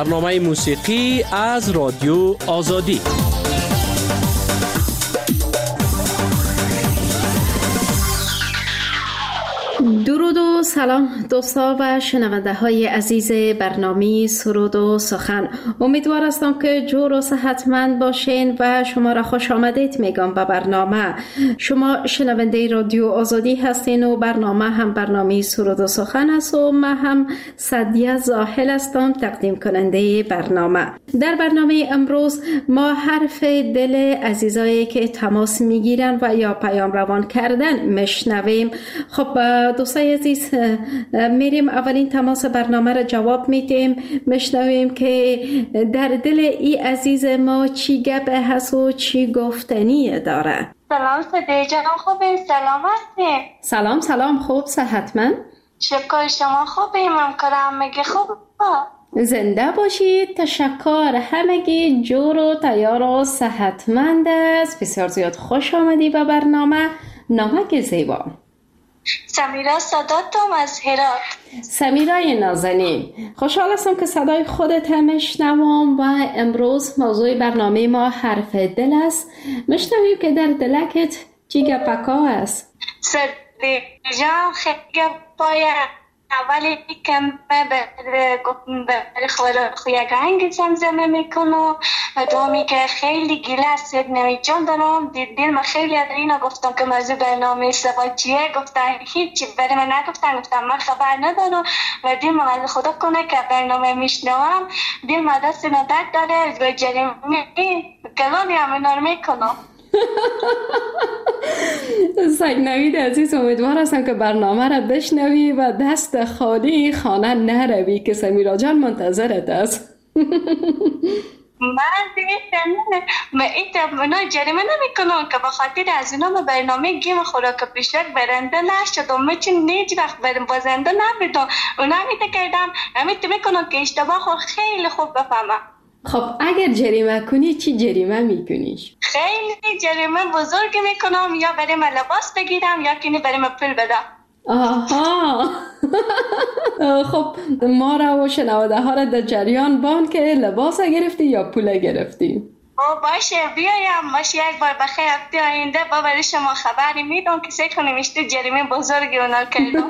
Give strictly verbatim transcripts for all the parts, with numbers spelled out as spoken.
برنامه موسیقی از رادیو آزادی. درود و سلام دوستا و شنونده های عزیز برنامه سرود و سخن. امیدوار هستم که جور و صحتمند باشین و شما را خوش آمدید میگم به برنامه. شما شنونده رادیو آزادی هستین و برنامه هم برنامه سرود و سخن است و من هم سعدیه زاهل هستم تقدیم کننده برنامه. در برنامه امروز ما حرف دل عزیزایی که تماس میگیرن و یا پیام روان کردن میشنویم. خب دوستای عزیز، میریم اولین تماس برنامه را جواب میدیم، میشنویم که در دل ای عزیز ما چی گپ هست و چی گفتنی داره. سلام صدیه جان، خوبین؟ سلام هستین؟ سلام سلام، خوب صحتمند؟ شکر، شما خوبین؟ ممکنم میگه خوب با زنده باشید. تشکر، همگی جور و تیار و صحتمند است. بسیار زیاد خوش آمدی به برنامه. نامک زیبا. سمیرا صداتم از هرات. سمیرای نازنین، خوشحال هستم که صدای خودت هم میشنوم و امروز موضوع برنامه ما حرف دل است. میشنویم که در دلکت چی گپکا است؟ صدیق جان، خیلی گپاید. اولی کم به خوی گنگ زمزمه میکنم و دومی که خیلی گیله از سید نوید جان دارم. دیدین من خیلی از اینا گفتم که موضوع برنامه سوا چیه، گفتن هیچی برای من نگفتن، گفتم من خبر ندارم و دین من خدا کنه که برنامه میشنوم. دین من دست ندک داره و جریمی کلانی هم اینا رو میکنم. سید نوید عزیز، امیدوار هستم که برنامه را بشنوی و دست خالی خانه نروی که سمیرا جان منتظرت است. من دیگه من اینا جریمه نمی کنم که بخاطر از اینا من برنامه گیم خوراک پیشرک برنده نشدم. من چون نیج وقت برم بازنده نبیدم اونا میده کردم امیت میکنم که اشتباه خود خیلی خوب بفهمم. خب اگر جریمه کنی چی جریمه میکنیش؟ خیلی جریمه بزرگی میکنم، یا برای من لباس بگیرم یا کنی برای من پول بدم. آها. خب ما را و شنونده ها را در جریان بان که لباس گرفتی یا پول گرفتی؟ او باشه بیایم باشه یک بار بخیر هفته آینده با برای شما خبری میدم که سه کنیم اشتی جریمه بزرگی اونا کردم.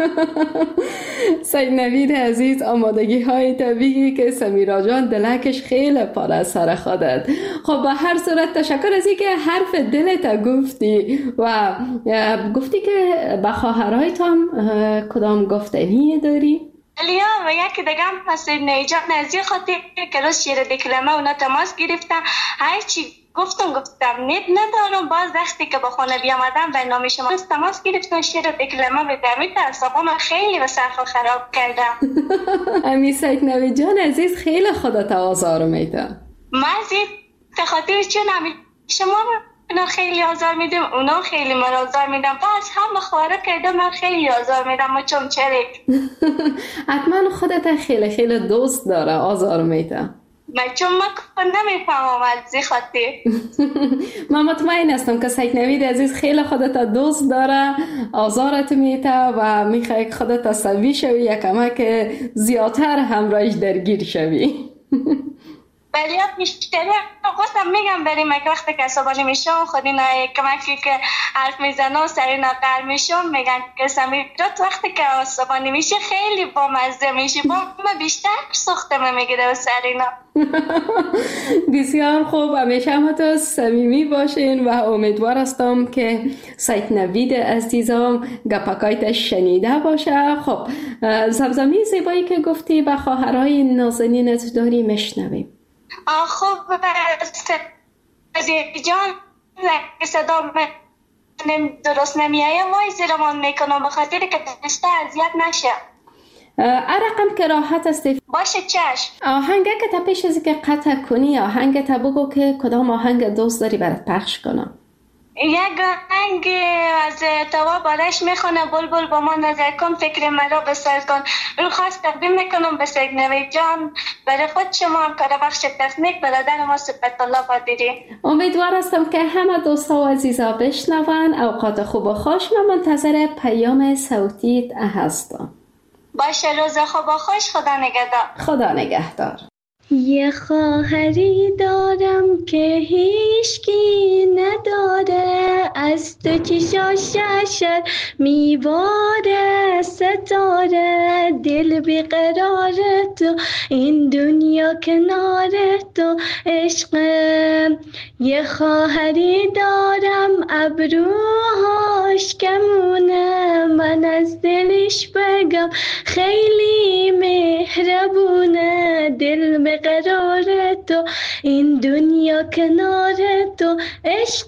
سید نوید عزیز، آمادگی های طبیعی که سمیرا جان دلکش خیلی پر از سر خودت. خب به هر صورت تشکر از اینکه حرف دلت گفتی و گفتی که به خواهرای تو هم کدام گفتنی داری؟ لیا و یکی دیگه هم پس نیجا نزی خاطر که روز شیر دکلمه اونا تماس گرفتم، هرچی گفتم گفتم نت ندارم. باز وقتی که با خانه بیامدم برنامه شما تماس گرفتم شیر دکلمه بدمی ترسابا من خیلی به سرخو خراب کردم. امی سید نوید جان عزیز، خیلی خودت آزار میده. من خاطر چون امی شما اونا خیلی آزار میدم، اونا خیلی من آزار میدم، باز هم خواره کرده من خیلی آزار میدم. ما چون چرک حتما خودت خیلی خیلی دوست داره آزار میده. من چون من نمیفهمم از زی خاطر. من مطمئن هستم که سید نوید عزیز خیلی خودت دوست داره، آزارت میده و میخوای خودت سوی شوی یا کمک زیادتر همراهش درگیر شوی. ولی بیشتری خواستم میگم بریم یک وقت که عصبانی میشم خود اینا کمکی که حرف میزنه و سر اینا قر میشم میگن که سمیرا تو وقتی که عصبانی میشه خیلی با مزه میشه، با من بیشتر سختمه میگیره و سر اینا. بسیار خوب، همیشه هم تو صمیمی باشین و امیدوار هستم که سید نوید عزیزم گپکایت شنیده باشه. خب زمزمه زیبایی که گفتی به خواهرای نازنینت داری میشنویم. خب صدیق جان صدا من درست نمیایم وای زیرمان میکنم بخاطر که دسته اذیت نشه. عرقم که راحت است. باشه چشم. آهنگه که تا پیش از که قطع کنی آهنگ تا بگو که کدام آهنگ دوست داری برات پخش کنم. یک آهنگ از توا بالش میخونه بلبل با ما نظر کن فکر مرا بسر کن. اون خواست تقدیم میکنم به سید نوید جان برای خود شما هم کار بخش تکنیک برادر ما سبت الله قادری. امیدوار هستم که همه دوستا و عزیزا بشنون. اوقات خوب و خوش. من منتظر پیام صوتیت هستم. باشه روز خوب و خوش. خدا نگهدار. خدا نگهدار. یه خواهری دارم که هیچکی نداره، از تو چشاش ششر میباره ستاره، دل بیقرار تو این دنیا کنار تو عشقم. یه خواهری دارم ابروهاش کمونه، من از دلش بگم خیلی مهربونه، دل به قرار تو این دنیا کنار تو عشق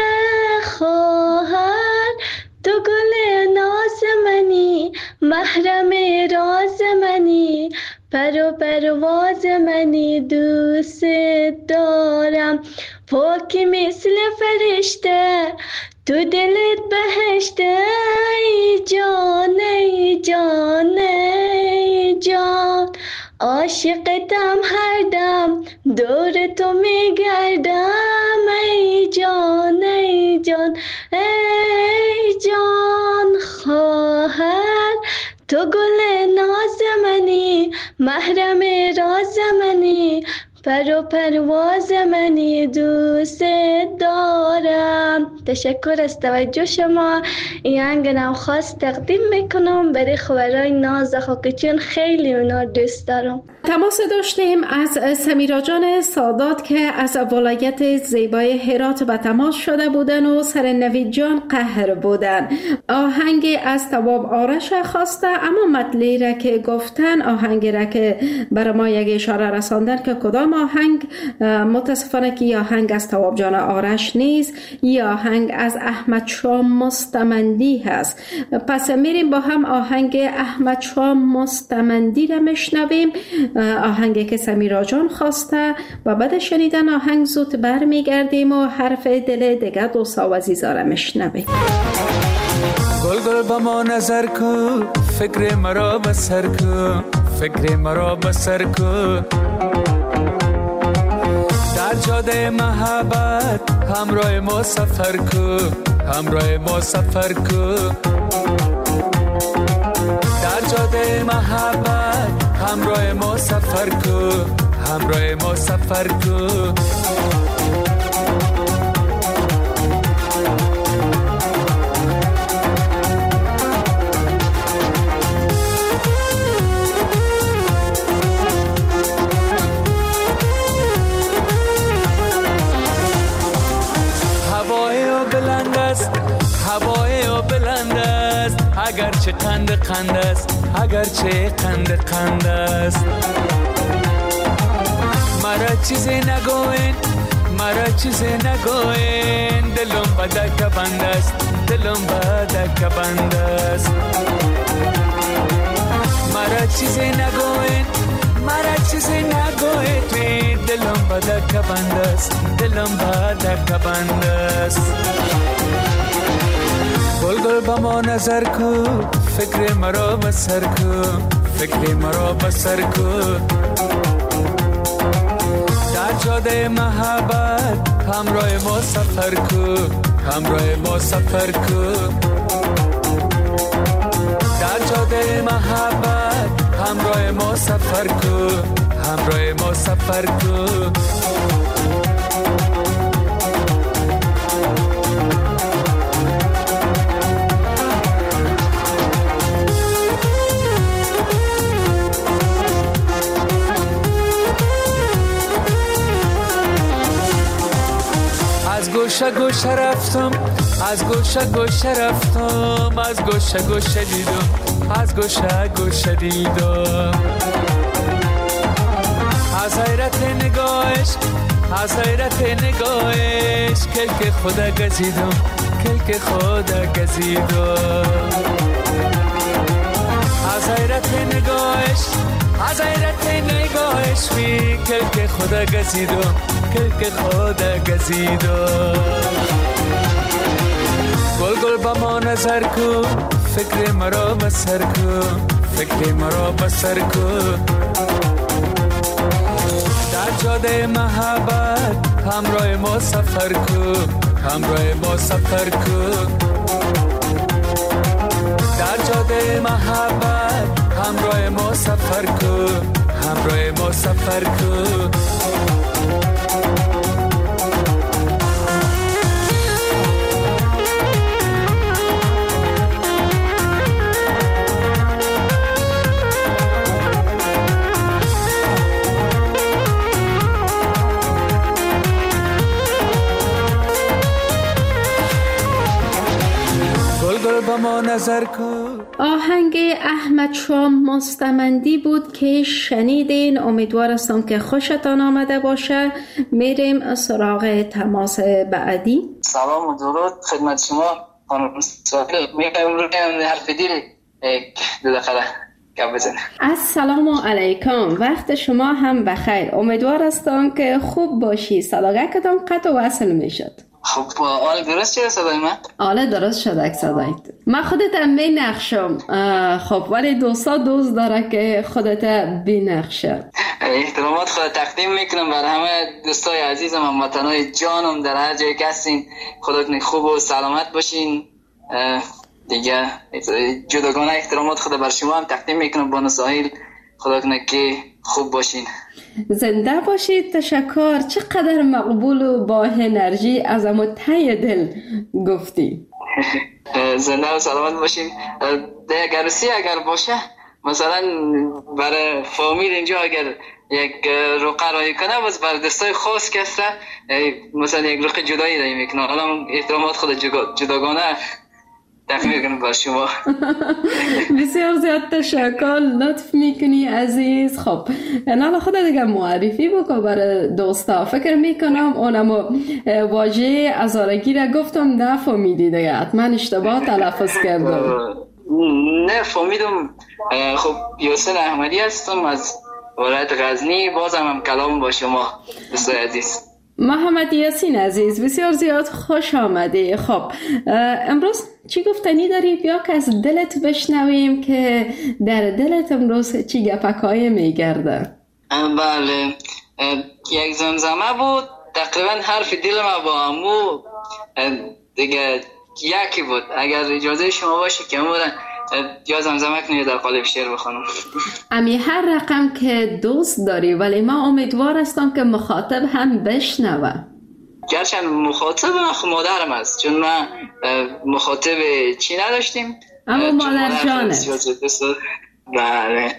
خواهر. تو گل ناز منی، محرم راز منی، پر و پرواز منی، دوست دارم پاکی مثل فرشته، تو دلت بهشته. ای جان ای جان ای جان، عاشقتم هر دم، دور تو میگردم. ای جان ای جان ای جان خواهر، تو گل ناز منی، محرم راز منی، پر و پرواز منی، دوست دارم. تشکر از توجه شما. این آهنگم خاص تقدیم میکنم برای خبرای نازخو که چون خیلی اونا دوست دارم. تماس داشتیم از سمیرا جان سادات که از ولایت زیبای هرات به تماس شده بودن و سر نوید جان قهر بودن. آهنگ از تواب آرش خواسته، اما مطلعی را که گفتن، آهنگی را که برای ما یک اشاره رساندن که کدام آهنگ، متاسفانه که آهنگ از تواب جان آرش نیست، یا آهنگ از احمد شاه مستمندی هست. پس میریم با هم آهنگ احمد شاه مستمندی را میشنویم، آهنگی که سمیرا جان خواسته، و بعد شنیدن آهنگ زود بر میگردیم و حرف دل دیگه دوستا و عزیزا را میشنویم. گل گل با ما نظر کو، فکر مرا بسر کو، فکر مرا بسر کو، در جاده محبت همراه ما سفر کو، همراه ما سفر کو، در جاده محبت همراه ما سفر کو، همراه ما سفر کو. هوای او بلند است، اگر چه قند قند است، اگر چه قند قند است. مرا چیزی نگوین، مرا چیزی نگوین، دلم بدک بند است، دلم بدک بند است. مرا چیزی نگوین، مرا چیزی نگوین، دلم بدک بند است، دلم بدک بند است. گل گل با ما نظر کو، فکر مرا بسر کو، فکر مرا بسر کو، در جاده محبت همراه ما سفر کو، همراه ما سفر کو، در جاده محبت همراه ما سفر کو، همراه ما سفر کو. از گوشه گوشه رفتم، از گوشه گوشه رفتم، از گوشه گوشه دیدم، از گوشه گوشه دیدم. از حیرت نگاهش، از حیرت نگاهش، کلک خدا گزیدم، کلک خدا گزیدم. از حیرت نگاهش، از حیرت نگاهش، می کلک خدا گزیدم، کلک خدا گزیدم. گل گل با ما نظر کو، فکر مرا بسر کو، فکر مرا بسر کو، در جاده محبت همراه ما سفر کو، همراه ما سفر کو، در جاده محبت همراه ما سفر کو، همراه ما سفر کو. با ما نظر کن. آهنگ احمد شاه مستمندی بود که شنیدین. امیدوار هستم که خوشتان آمده باشه. میریم سراغ تماس بعدی. سلام و درود خدمت شما خانم ساحل. میگم رو حرف دل دو دقیقه گپ بزنم. السلام علیکم، وقت شما هم بخیر. امیدوار هستم که خوب باشی. صداقتان قطع و وصل میشد. خب آل درست شده صدای من؟ آله درست شده اک صدایت. من خودت می نقشم. خب ولی دوستا دوست داره که خودت بینقشه. احترامات خود تقدیم میکنم بر همه دوستای عزیزم، هموطنای جانم در هر جای که هستین. خودتون خوب و سلامت باشین. دیگه جداگانه احترامات خود بر شما هم تقدیم میکنم بانو ساحل. خودتون که خوب باشین. زنده باشید. تشکر. چقدر مقبول و با انرژی از امو ته دل گفتی. زنده و سلامت باشین. در عروسی اگر باشه مثلا برای فامیل اینجا اگر یک رقعه رایی کنه بس بر دستای خاص کسته مثلا یک رقعه جدایی رایی میکنه. حالا احترامات خود جداگانه تقدیم کنم بر شما. بسیار زیاد تشکر، لطف میکنی عزیز. خب نه خدا دیگه معرفی بکن برای دوستا. فکر میکنم اونم واژه ازارگی را گفتم نفهمیدی دیگه، حتما اشتباه تلفظ کردم. نه فهمیدم. خب یاسین احمدی هستم از ولایت غزنی. بازم هم کلام با شما دوستای عزیز. محمد یاسین عزیز بسیار زیاد خوش آمدی. خب امروز چی گفتنی داری؟ بیا که از دلت بشنویم که در دلت امروز چی گپکای میگرده. بله یک زمزمه بود تقریبا حرف دل ما با امو دیگه یکی بود. اگر اجازه شما باشه که امو یا زمزمه کنی در قالب شعر بخونم. امی هر رقم که دوست داری، ولی ما امیدوار هستم که مخاطب هم بشنوه. گرچه مخاطب من مادرم است، چون ما مخاطب چی نداشتیم اما مادر جانت. بله.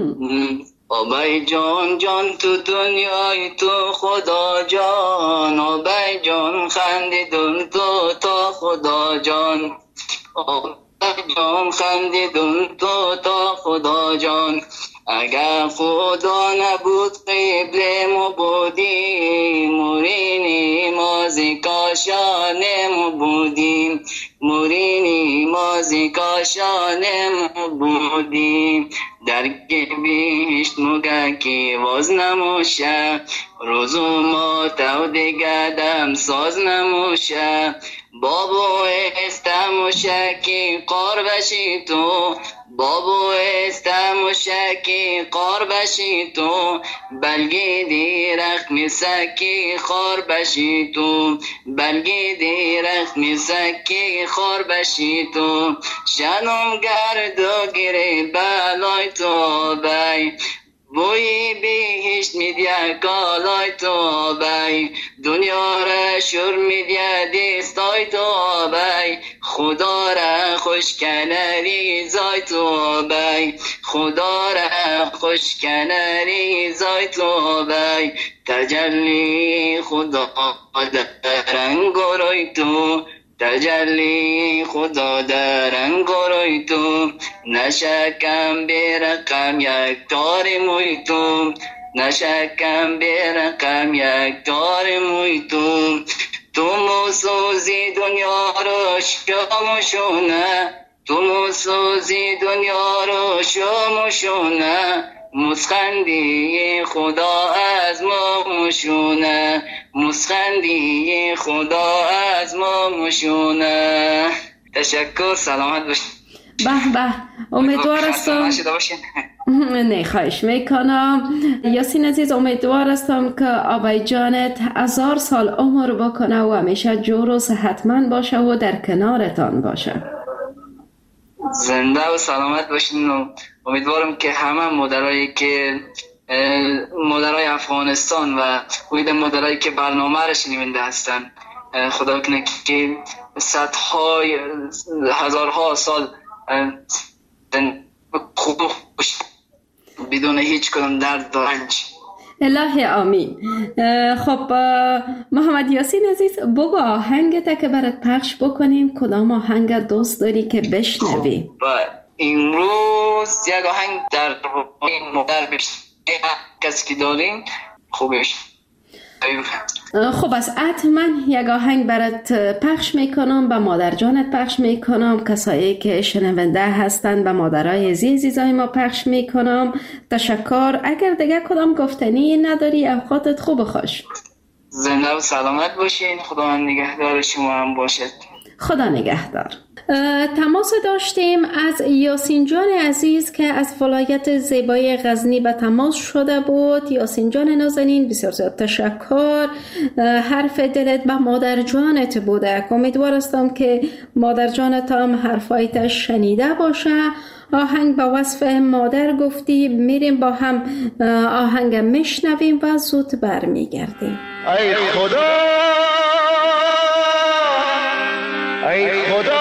آبای جان جان تو دنیای تو خدا جان، آبای جان خندیدون تو تا خدا جان، آبای جان خندیدون تو تا خدا جان. اگر خدا نبود قبل ما بودیم، مورینی مازی کاشان ما بودیم، مورینی مازی کاشان ما بودیم. در گبیشت مگه که واز نموشه، روزو ما تو دیگه دم ساز نموشه. بابو استموشه که قار بشی تو، بابو استموشه که قار بشی تو. بلگی دی رخمی سکی خار بشی تو، بلگی دی رخمی سکی خار بشی تو. شنم گردو گیری بلای تو بای، بوی بهشت میدیا کالای تو بای. دنیا را شور میدیا دستای تو بای، خدا را خوش کنری زای تو بای، خدا را خوش کنری زای تو بای. تجلی خدا در انگاروی تو، تجلی خدا در انگاروی تو. نشکم برقم یک تار موی تو، نشکم برقم یک تار موی تو. تو موسوزی دنیا رو شاموشونه، تو موسوزی دنیا رو شاموشونه. مسخندی خدا از ما مشونه، مسخندی خدا از ما مشونه. تشکر، سلامت باشید. به به، امیدوار هستم. نه خواهش میکنم یاسین عزیز. امیدوار هستم که آبای جانت هزار سال عمر بکنه و همیشه جور و صحتمند باشه و در کنارتان باشه. زنده و سلامت باشین و امیدوارم که همه مادرایی که مادرای افغانستان و خود مادرایی که برنامه را شنونده هستن، خدا کنه که صدهای هزارها سال خوب خوش بدون هیچ کدام درد و رنج. الهی آمین. خب محمد یاسین عزیز، بگو آهنگت که برات پخش بکنیم کدام آهنگ دوست داری که بشنوی؟ خب امروز یک آهنگ در این مادر بشنوی کسی که داریم خوبش. خب از حتما یک آهنگ برات پخش میکنم، به مادر جانت پخش میکنم، کسایی که شنونده هستن به مادرای عزیزای ما پخش میکنم. تشکر. اگر دیگه کدام گفتنی نداری اوقاتت خوب و خوش. زنده و سلامت باشین. خدا نگهدار شما هم باشد. خدا نگهدار. تماس داشتیم از یاسین جان عزیز که از ولایت زیبای غزنی به تماس شده بود. یاسین جان نازنین بسیار زیاد تشکر. حرف دلت به مادر جانت بوده. امیدوار هستم که مادر جانت هم حرفایت شنیده باشه. آهنگ با وصف مادر گفتی، میریم با هم آهنگ میشنویم و زود برمیگردیم. ای خدا ای خدا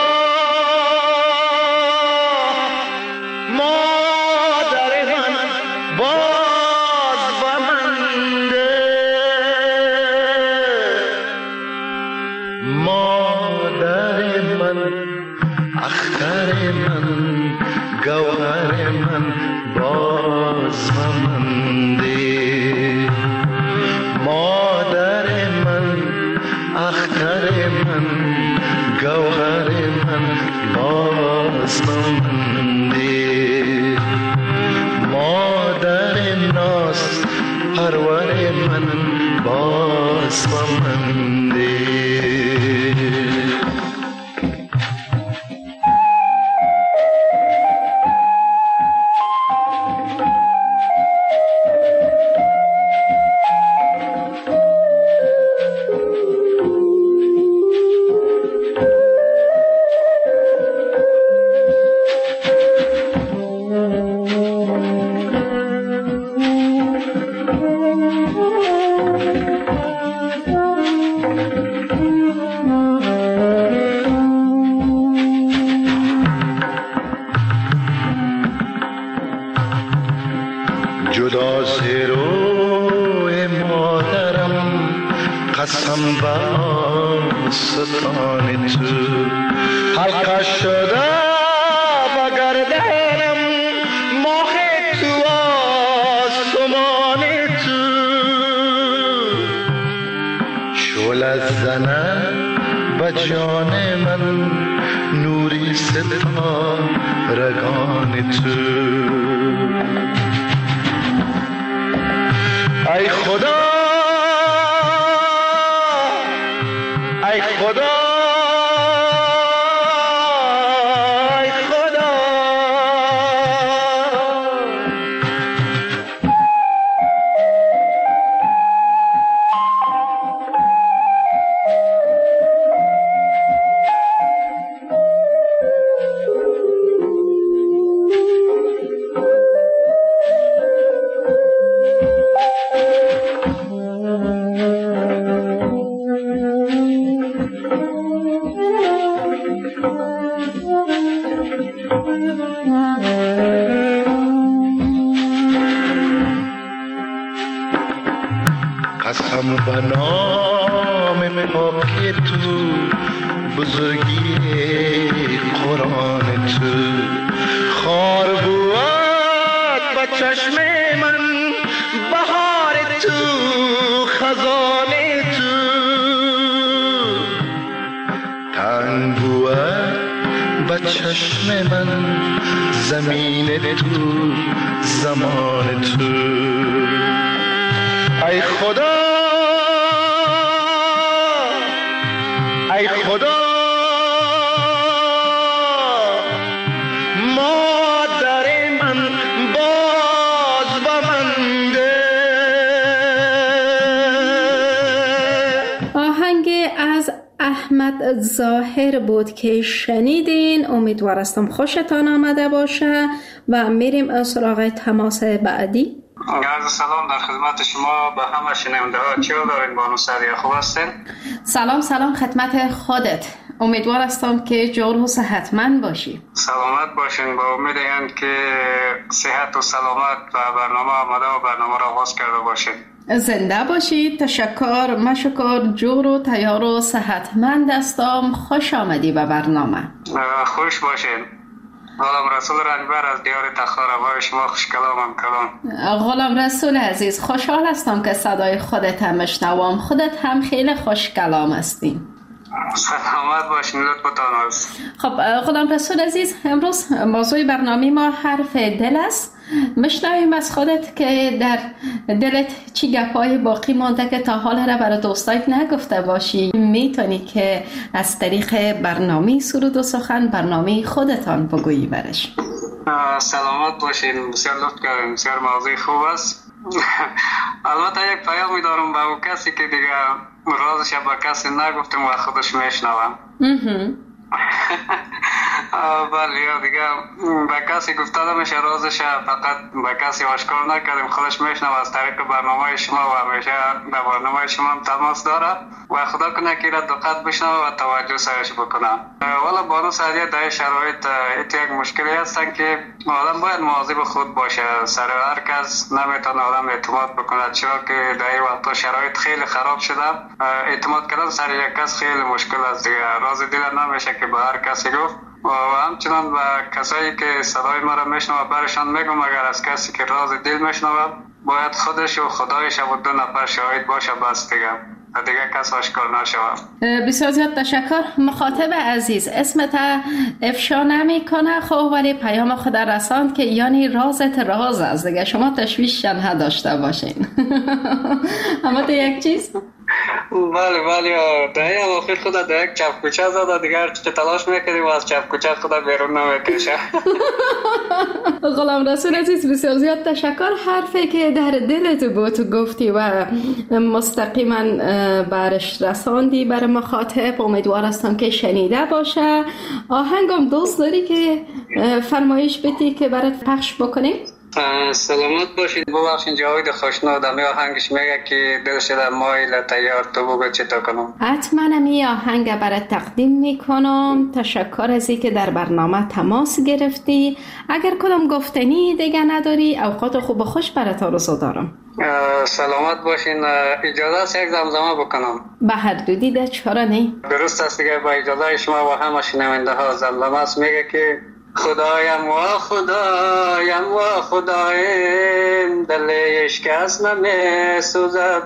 قسم به نام پاک تو، بزرگی قرآن تو، خار بود به چشم من بهار تو، خزان تو، تنگ بود به چشم من زمین تو، زمان تو. ای خدا ای خدا مادر من باز با من ده. آهنگ از احمد احمد ظاهر بود که شنیدین. امیدوار هستم خوشتان آمده باشه و میریم سراغ تماس بعدی. عرض سلام در خدمت شما به همه شنونده ها. چی دارین بانو سعدیه، خوب هستین؟ سلام سلام خدمت خودت. امیدوار هستم که جور و صحتمند باشی. سلامت باشین، با امید این که صحت و سلامت و برنامه آمده و برنامه را آغاز کرده باشین. زنده باشید. تشکر. مشکر. جور و تیار و صحتمند هستم. خوش آمدی به برنامه. خوش باشین. غلام رسول رنجبر از دیار تخار آبای شما خوش کلامم کلام. غلام رسول عزیز، خوشحال هستم که صدای خودت هم میشنوم. خودت هم خیلی خوش کلام هستی. سلامت باشین، لطفتان است. خب غلام رسول عزیز، امروز موضوع برنامه ما حرف دل است. میشنویم از خودت که در دلت چی گپای باقی مانده که تا حال را برای دوستایت نگفته باشی. میتونی که از طریق برنامه سرود و سخن برنامه خودتان بگویی برش. سلامت باشین، بسیار لطف کردین، بسیار موضوع خوب است. البته یک پیامی دارم به اون کسی که دیگه رازش به کسی نگفتم و خودش میشنوم. بله یا دیگه به کسی گفته نمیشه رازش، فقط به کسی آشکار نکردیم، خودش میشنوه از طریق برنامه شما و همیشه در برنامه شما هم تماس داره و خدا کنه که را دقت بشنوه و توجه سرش بکنه. والا بانو سعدیه در شرایط یک مشکلی هستن که آدم باید مواظب خود باشه. سر هر کس نمیتونه آدم اعتماد بکنه، چرا که در این وقتا شرایط خیلی خراب شده. اعتماد کردن سر یک کس خیلی مشکل است دیگه. راز دل نمیشه که به هر کسی گفت و همچنان به کسایی که صدای ما را میشنوه برشان میگم اگر از کسی که راز دل میشنوه باید خودش و خدایش و دو نفر شاهد باشه بس دیگه دیگه کس آشکار نشوه. بسیار زیاد تشکر. مخاطب عزیز، اسمت افشا نمی کنه خب ولی پیام خود رساند که یعنی رازت راز است دیگه، شما تشویش نداشته باشین. اما تو یک چیز بله بله در این آخر خدا در یک چپ کوچه زده دیگر چه تلاش میکنیم و از چپ کوچه خدا بیرون نمیکشه. غلام رسول عزیز بسیار زیاد تشکر. حرفی که در دلت بود گفتی و مستقیما برش رساندی برای مخاطب. امیدوار هستم که شنیده باشه. آهنگم دوست داری که فرمایش بدی که برات پخش بکنیم؟ سلامت باشید. ببخشید جاوید خوشنودم یا آهنگش میگه که دل شده مایل تیار تو بگو چه تا کنم. حتما می آهنگ برات تقدیم میکنم. تشکر از اینکه در برنامه تماس گرفتی. اگر کدام گفتنی دیگه نداری اوقات خوب و خوش برات آرزو دارم. سلامت باشین. اجازه است یک زمزمه بکنم؟ به هر دو دیده چرا نه؟ درست است دیگه. با اجازه شما و همه شنونده ها زمزمه است میگه که خدایم و خدایم و خدایم دل عشق از نمی سوزه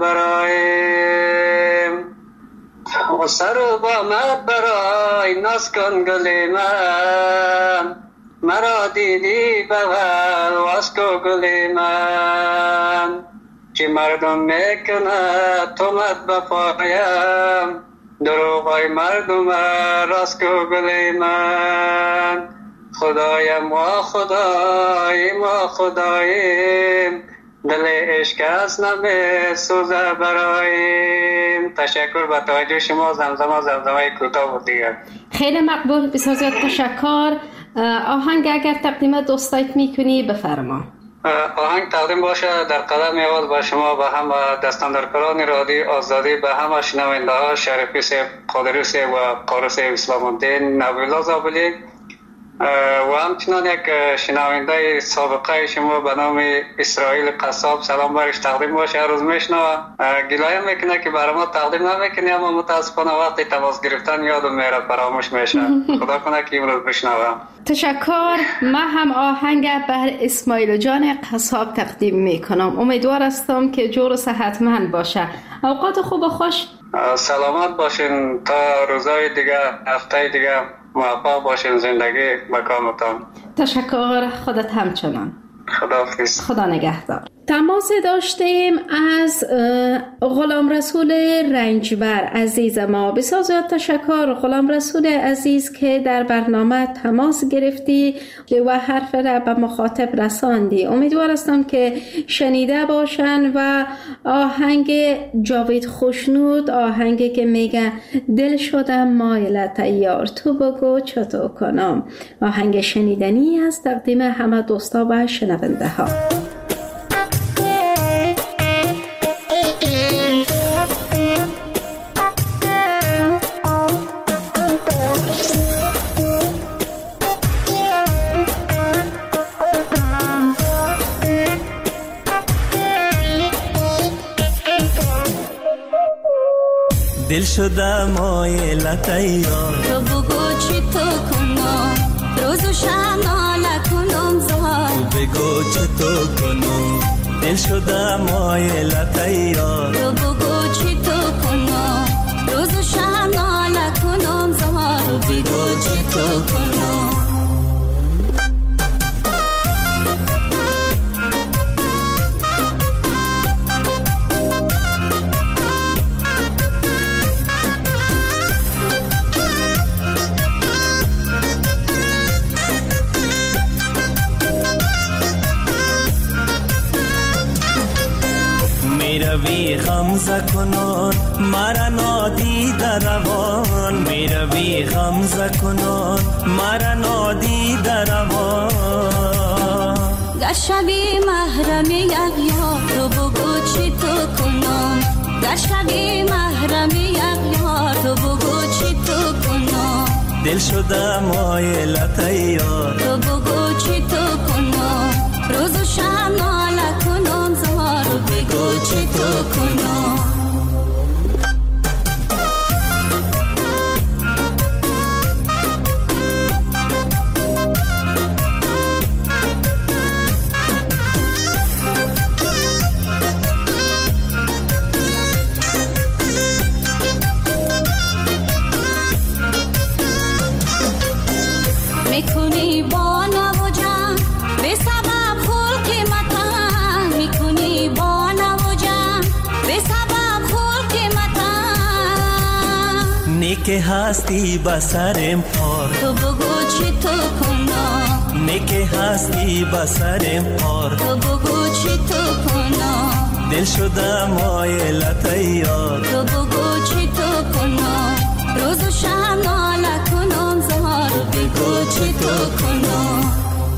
برایم و سر و با مد برای ناز کن گل من مرا دیدی بغل واس کو گل من چی مردم میکنه تو مد بپایم دروغای مردم راست کو گل من خدایم و خدایم و خدایم دل عشق از نمی سوزه برایم. تشکر به توجه شما. زمزمه زمزمه کوتاه بود دیگه. خیلی مقبول. بسیار زیاد تشکر. آهنگ اگر تقدیم دوستایت میکنی بفرما. آهنگ تقدیم باشه در قلم اول به شما به هم دستاندرکاران رادیو آزادی، به همه شنونده ها شریفی سیب قادری سیب و قاری سیب اسلام الدین نبیلا زابلی و همچنان یک شنونده سابقه شما به نام اسرائیل قصاب سلام برش تقدیم باشه. هر روز میشنوه گلایه میکنه که برای ما تقدیم نمیکنی اما متاسفانه وقتی تماس گرفتن یادم میره فراموش میشه. خدا کنه که امروز بشنوه. تشکر. من هم آهنگ بر اسماعیل جان قصاب تقدیم میکنم. امیدوار هستم که جور و صحتمند باشه. اوقات خوب و خوش. سلامت باشین تا روزای دیگه، هفته دیگه موفق باشین. زندگی بکامتان. تشکر. خودت همچنان. خداحافظ. خدا نگهدار. تماس داشتیم از غلام رسول رنجبر عزیز ما. بسیار زیاد تشکر غلام رسول عزیز که در برنامه تماس گرفتی و حرف را به مخاطب رساندی. امیدوار هستم که شنیده باشن و آهنگ جاوید خوشنود، آهنگی که میگه دل شدم مایلت یار تو بگو چطور کنم، آهنگ شنیدنی است تقدیم همه دوستا و شنونده ها. دل شده مایلت یار تو بگو چی تو کنم، روز و شب ناله کنم زار تو بگو چی تو کنم، دل شده مایلت یار تو بگو چی تو کنم، روز و شب ناله کنم زار تو بگو چی تو کنم. میروی غمزه کنان مرا نادیده روان، میروی غمزه کنان مرا نادیده روان. گر شبی محرم یک یار تو بگو چی تو کنم، گر شبی محرم یک یار تو بگو چی تو کنم، دل شده مایلت یار تو بگو چی تو کنم، روز و شب ناله کنم زار تو بگو چی تو کنم. میکنی با نوجان به سبب خلق متن، میکنی با نوجان به سبب خلق متن. نیک هستی بسرم پار تو بگو چی تو کنم، نیک هستی بسرم پار تو بگو چی تو کنم، دل شده مایلت یار تو بگو چی تو کنم، روز و شب ناله کنم زار تو بگو چی تو کنم.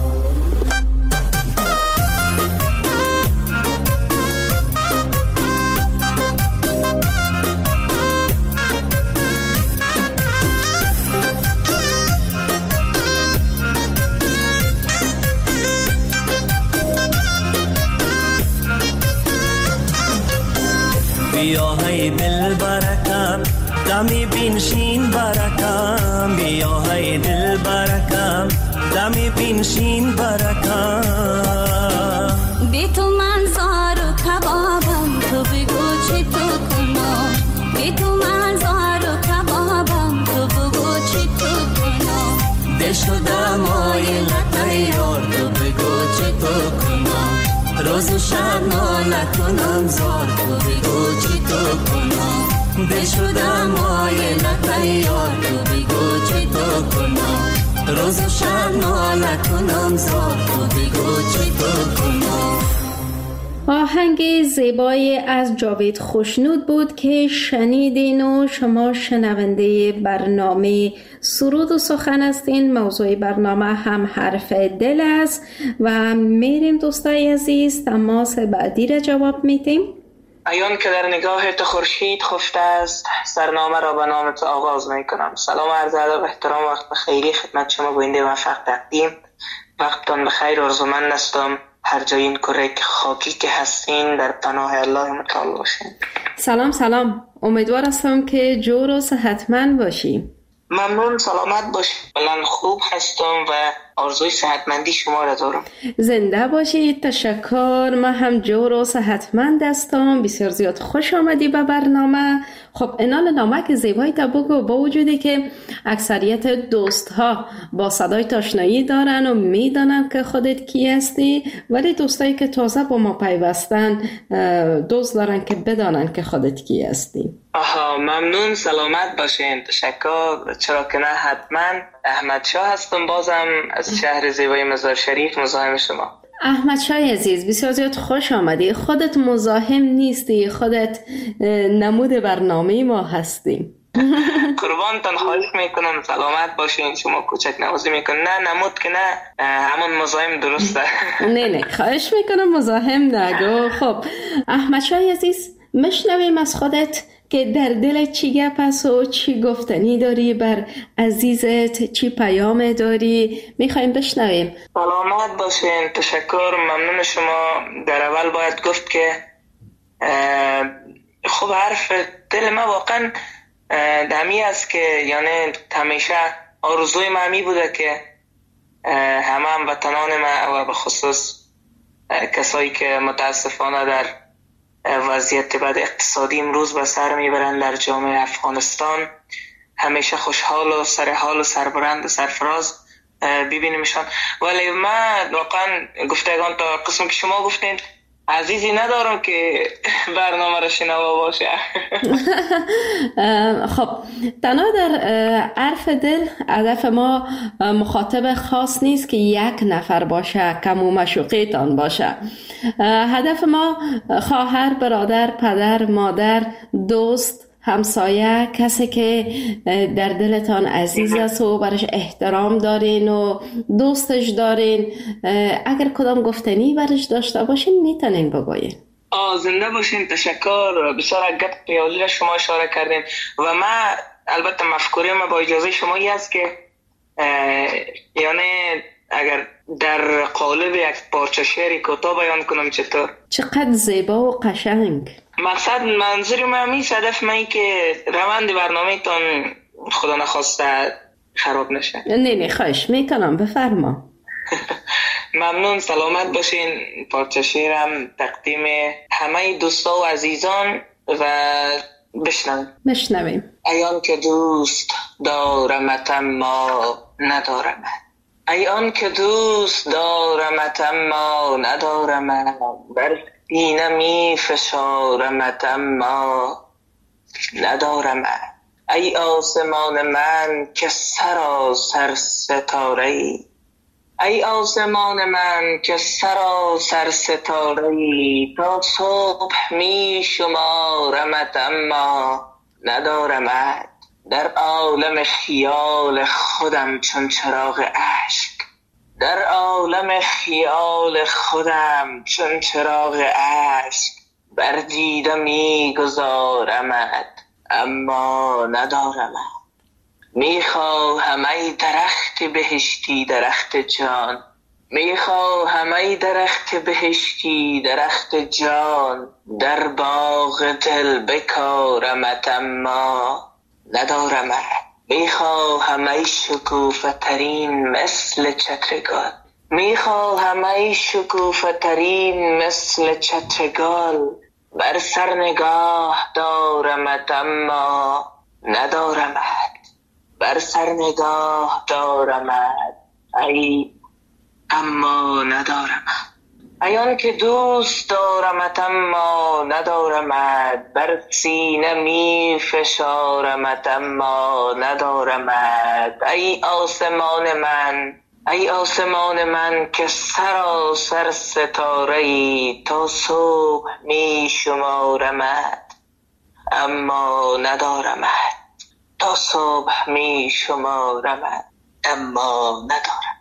بیا های دل برکم دمی بینشین برکم، بیا های دل برکم دمی بینشین برکم. بی تو من زار و کبابم تو بگو چی تو کنم، بی تو من زار و کبابم تو بگو چی تو کنم، دل شده مایلت یار تو بگو چی تو کنم، روز و شب ناله کنم زار تو بگو چی تو کنم، دل شده مایلت یار تو بگو چی تو کنم، روز و شب ناله کنم زار تو بگو چی تو کنم. آهنگ زیبایی از جاوید خوشنود بود که شنیدین و شما شنونده برنامه سرود و سخن هستین. موضوع برنامه هم حرف دل است و میریم دوستای عزیز تماس بعدی را جواب میدیم. ایان که در نگاه تو خورشید خفته است، سرنامه را به نام تو آغاز میکنم. سلام عرض ادب احترام وقت بخیری خدمت شما گوینده موفق تقدیم. وقتتان بخیر آرزومند هستم هر جای این کره خاکی که هستین در پناه الله متعال باشین. سلام سلام، امیدوار هستم که جور و صحتمند باشی. ممنون، سلامت باشی. بلند خوب هستم و آرزوی صحتمندی شما را دارم. زنده باشید. تشکر. ما هم جور و صحتمند هستم. بسیار زیاد خوش آمدی به برنامه. خب اینال نامک زیبایی تا بگو، با وجودی که اکثریت دوست ها با صدای آشنایی دارن و میدانن که خودت کی هستی، ولی دوستایی که تازه با ما پیوستن دوست دارن که بدانن که خودت کی هستی. آها، ممنون. سلامت باشین. تشکر. چرا که نه، حتما. احمد شاه هستم، بازم از شهر زیبای مزار شریف، مزاحم شما. احمد شاه عزیز، بسیار زیاد خوش آمدی. خودت مزاحم نیستی، خودت نمود برنامه ما هستی. قربانتان، خواهش میکنم سلامت باشین. شما کوچک نوازی میکنن. نه نمود که نه، همون مزاحم درسته. نه نه، خواهش میکنم مزاحم نگو. خب احمد شاه عزیز، مشنویم از خودت که در دل چی گپ است و چی گفتنی داری بر عزیزت، چی پیام داری، میخوایم بشنویم. سلامت باشین. تشکر. ممنون شما. در اول باید گفت که خب حرف دل ما واقعا دمی است که یعنی همیشه آرزوی ما می بوده که همه هم وطنان ما و به خصوص کسایی که متاسفانه در وضعیت بد اقتصادی امروز به سر میبرن در جامعه افغانستان همیشه خوشحال و سرحال و سربلند و سرفراز ببینیمشان. ولی من واقعا گفتگان تا قسم که شما گفتین عزیزی ندارم که برنامه را شنوا باشه. خب تنها در حرف دل هدف ما مخاطب خاص نیست که یک نفر باشه، کم و مشوقیتان باشه. هدف ما خواهر، برادر، پدر، مادر، دوست، همسایه، کسی که در دلتان عزیز است و برش احترام دارین و دوستش دارین، اگر کدام گفتنی برش داشته باشین میتونین بگوین. آه زنده باشین. تشکر. بسیار گپ پیالی را شما اشاره کردین و ما البته مفکوره ما با اجازه شما ای است که یعنی اگر در قالب یک پارچه شعری کوتاه بیان کنم چطور؟ چقدر زیبا و قشنگ. مقصد منظور من همیشه هدف من که روند برنامه تان خدا نخواسته خراب نشه. نه نه، خواهش میکنم، بفرما. ممنون. سلامت باشین. پارچه شعرم تقدیم همه دوستا و عزیزان و بشنویم. بشنویم. ای آن که دوست دارمت اما ندارمت، ای آن که دوست دارمت اما ندارمت، بر سینه می فشارمت اما ندارمت. ای آسمان من که سراسر ستاره ای، ای آسمان من که سراسر ستاره ای، تا صبح می شمارمت اما ندارمت. در عالم خیال خودم چون چراغ اشک، در عالم خیال خودم چون چراغ اشک، بر دیده می گذارمت اما ندارمت. میخواهم ای درخت بهشتی درخت جان، میخواهم ای درخت بهشتی درخت جان، در باغ دل بکارمت اما ندارمت. میخواهم ای شکوفه ترین مثل چترگال، میخواهم ای شکوفه ترین مثل چترگال، بر سر نگاه دارمت اما ندارمت، بر سر نگاه دارمت ای اما ندارمت. ای آن که دوست دارمت اما ندارمت، بر سینه می فشارمت اما ندارمت. ای آسمان من، ای آسمان من که سراسر ستاره ای، تا صبح می شمارمت اما ندارمت، تا صبح می شمارمت اما ندارم.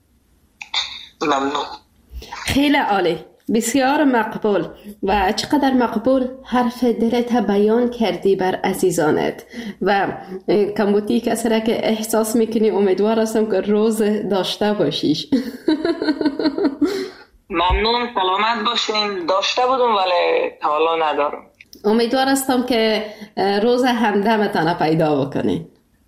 ممنون. خیلی عالی، بسیار مقبول. و چقدر مقبول حرف دلت بیان کردی بر عزیزانت و کمبوتی کسی را که احساس میکنی امیدوار هستم که روز داشته باشیش. ممنون. سلامت باشین. داشته بودم ولی حالا ندارم. امیدوار هستم که روز همدمتان پیدا بکنین.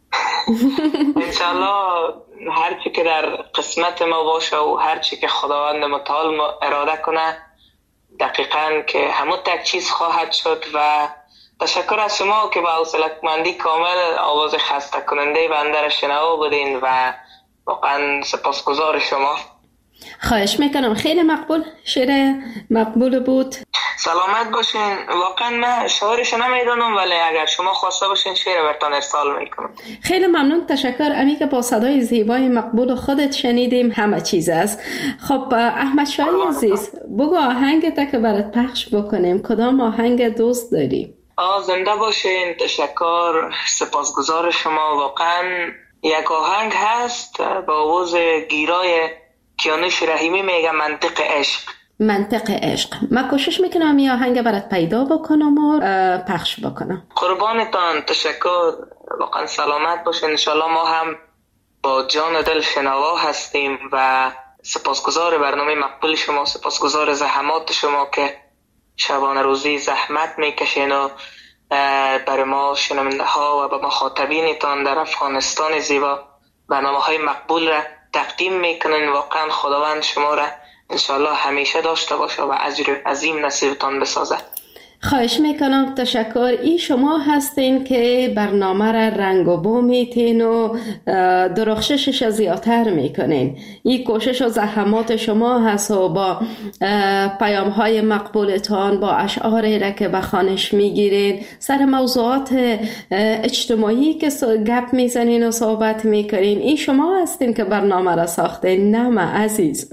انشالله هرچی که در قسمت ما باشه و هرچی که خداوند متعال اراده کنه دقیقاً که همون تک چیز خواهد شد. و تشکر از شما که با حوصله‌مندی کامل آواز خسته کننده بنده را شنوا بودین و واقعا سپاسگزار شما. خواهش میکنم، خیلی مقبول، شعر مقبول بود. سلامت باشین. واقعا من شعرش نمیدونم ولی اگر شما خواسته باشین شعر براتون ارسال میکنم. خیلی ممنون، تشکر. امی که با صدای زیبای مقبول خودت شنیدیم همه چیز است. خب احمد شاهی عزیز، بگو آهنگت که برات پخش بکنیم کدام آهنگ دوست داری؟ آه زنده باشین. تشکر، سپاسگزار شما. واقعا یک آهنگ هست با آواز گیرای کیانوش رحیمی، میگه منطق عشق. منطق عشق. من کوشش میکنم این آهنگ برات پیدا بکنم و پخش بکنم. قربانتان، تشکر. واقعا سلامت باشین. انشالله ما هم با جان دل شنوا هستیم و سپاسگزار برنامه مقبول شما، سپاسگزار زحمات شما که شبانه روزی زحمت میکشین و برای ما شنونده ها و به مخاطبینتان در افغانستان زیبا برنامه های مقبول را تقدیم میکنین. واقعا خداوند شما را انشالله همیشه داشته باشه و اجر عظیم نصیبتان بسازه. خواهش میکنم، تشکر. این شما هستین که برنامه را رنگ و بو میتین و درخششش زیادتر میکنین. این کوشش و زحمات شما هست و با پیام های مقبولتان، با اشعاری را که بخوانش میگیرین، سر موضوعات اجتماعی که گپ میزنین و صحبت میکنین، این شما هستین که برنامه را ساختین، نه من عزیز.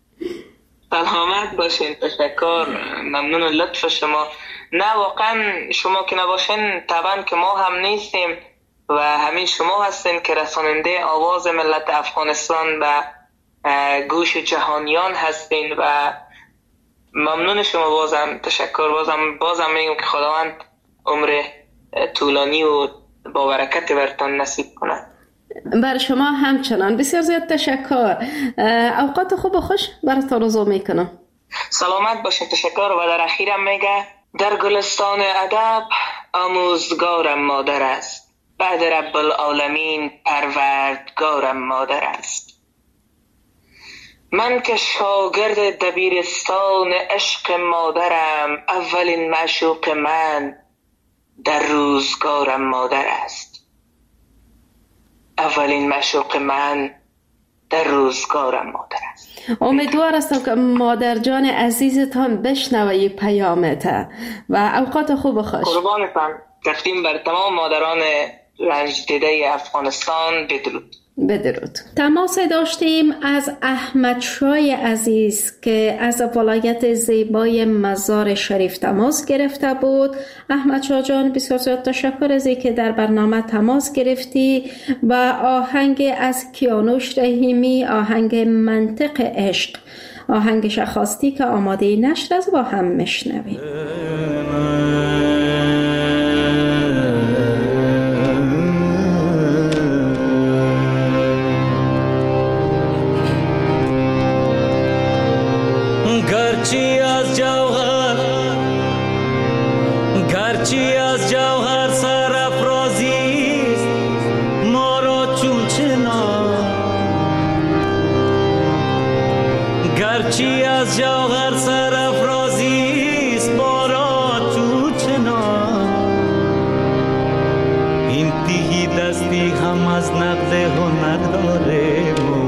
سلامت باشین. تشکر، ممنون لطف شما. نه واقعا شما که نباشین طبعا که ما هم نیستیم و همین شما هستین که رساننده آواز ملت افغانستان و گوش جهانیان هستین و ممنون شما. بازم تشکر. بازم بازم میگم که خداوند عمر طولانی و با برکت برتان نصیب کنه. بر شما همچنان بسیار زیاد تشکر. اوقات خوب و خوش براتون آرزو میکنم. سلامت باشین. تشکر. و در اخیرم میگه در گلستان ادب آموزگارم مادر است، بعد رب العالمین پروردگارم مادر است. من که شاگرد دبیرستان عشق مادرم، اولین معشوق من در روزگارم مادر است. اولین معشوق من در روزگارم مادر است. امیدوار هستم که مادر جان عزیزتان بشنوی پیامت و اوقات خوب و خوش. قربانتان. تقدیم بر تمام مادران رنج دیده افغانستان. بدرود. بدرود. تماس داشتیم از احمد شای عزیز که از ولایت زیبای مزار شریف تماس گرفته بود. احمد شاه جان بسیار زیاد تشکر از اینکه در برنامه تماس گرفتی و آهنگ از کیانوش رحیمی، آهنگ منطق عشق، آهنگش خواستی که آماده نشر از با هم مشنویم. گرچی از جوهر گرچی از جوهر سرافرازی ما را چون چنان، گرچی از جوهر سرافرازی ما را چون چنان، این تیهی دستی هم از نقد هنر داره.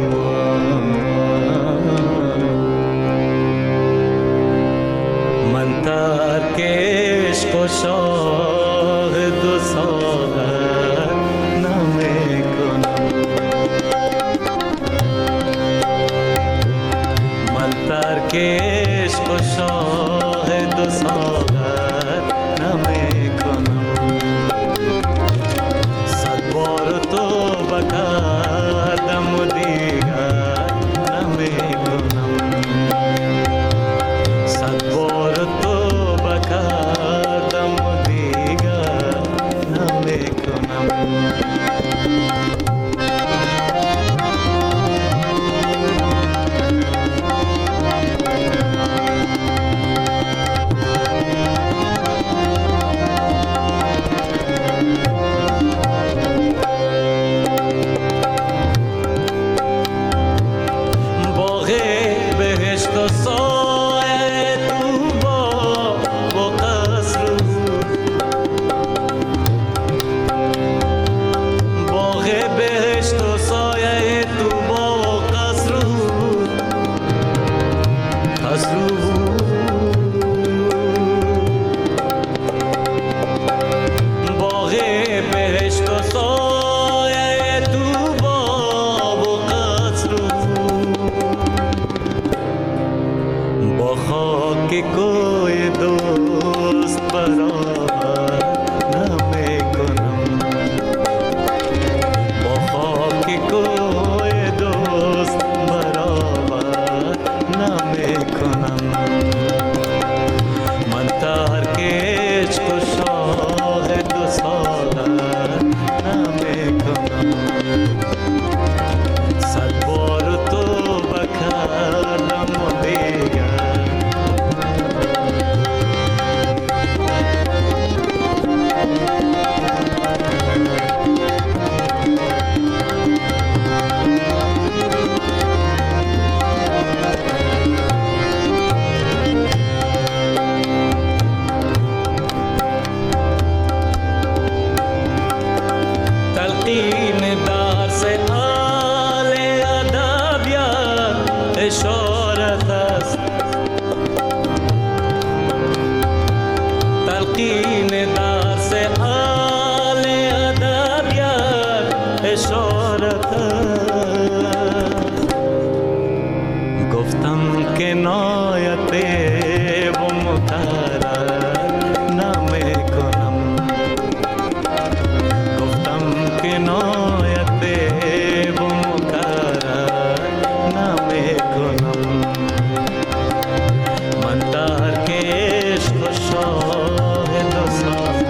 ترک عشق و شاهد و ساغر نمیکنم، من ترک عشق و شاهد و ساغر نمیکنم. صد بار توبه کردم و دیگر نمیکنم، صد بار توبه کردم و دیگر نمیکنم. که کوی دوست برابر نمیکنم. من ترک عشق و شاه دو ساله نمیکنم. صد بار توبه کردم و دیگر اشارت است. تلقین درس آل ادبیات اشارت است. گفتم کنایت و مکرر نمیکنم. گفتم کنایت و مکرر نمیکنم. من ترک عشق و شاهد و ساز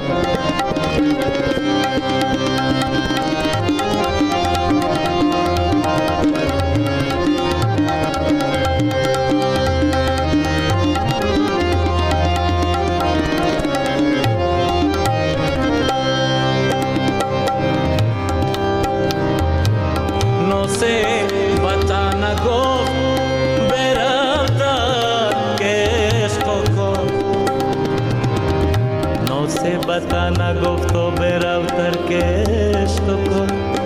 نوسه وطن گفت برفتن که عشق کن. نوسه وطن گفت و برفتن که عشق کن.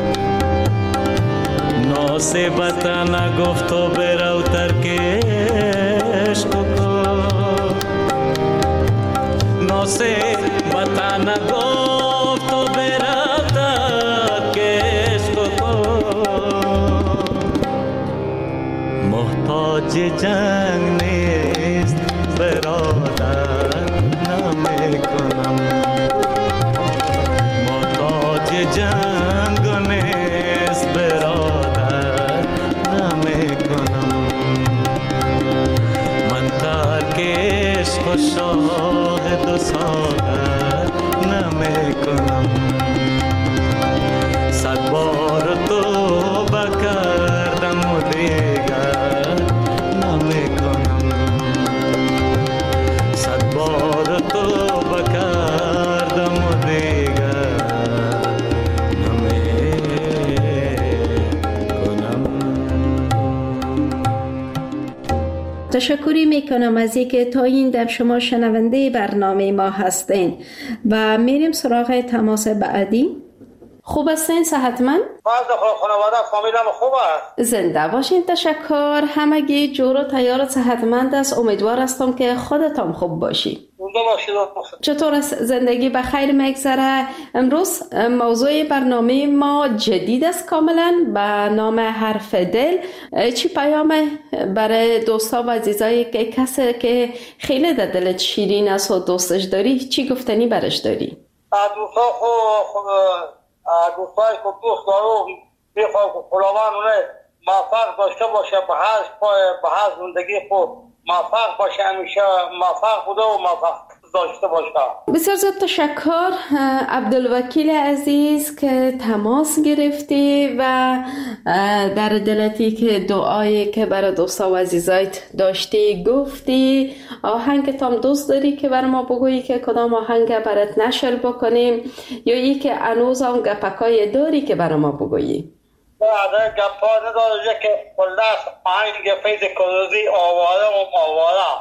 نوسه وطن گفت و برفتن که عشق کن. نوسه وطن گفت و برفتن که عشق کن. محتاج جنگ نیست برادر نمیکنم. محتاج جنگ نیست برادر نمیکنم. من ترک عشق و شاهد و ساغر نمیکنم. صد بار توبه کردم و دیگر نمیکنم. صد بار توبه کردم و دیگر نمیکنم. تشکری میکنم از اینکه تا این دم شما شنونده برنامه ما هستین و میریم سراغ تماس بعدی. خوب هستین؟ صحتمند؟ بعد خانواده فامیلم خوب است. زنده باشین. تشکر. همگی جور و تیار و صحتمند است. امیدوار هستم که خودتان خوب باشی. چطور است زندگی؟ به خیر میگذره؟ امروز موضوع برنامه ما جدید است کاملا به نام حرف دل. چی پیام برای دوستا و عزیزایی که کسی که خیلی در دلت شیرین است و دوستش داری چی گفتنی برش داری؟ دوستا خوب دوستای خوب دوست دارم میخوام که خداوند اونه موفق داشته باشه به هر به هر زندگی خود موفق باشه، همیشه موفق بوده و موفق داشته باشه. بسیار زیاد تشکر عبدالوکیل عزیز که تماس گرفتی و در دلتی که دعایی که برای دوستا و عزیزایت داشتی گفتی. آهنگ تام دوست داری که بر ما بگویی که کدام آهنگ برات نشر بکنیم یا ای که انوز هم گپکای داری که بر ما بگویی؟ نه گپا نداره که خلاص آهنگ فیض کروزی آواره و آواره.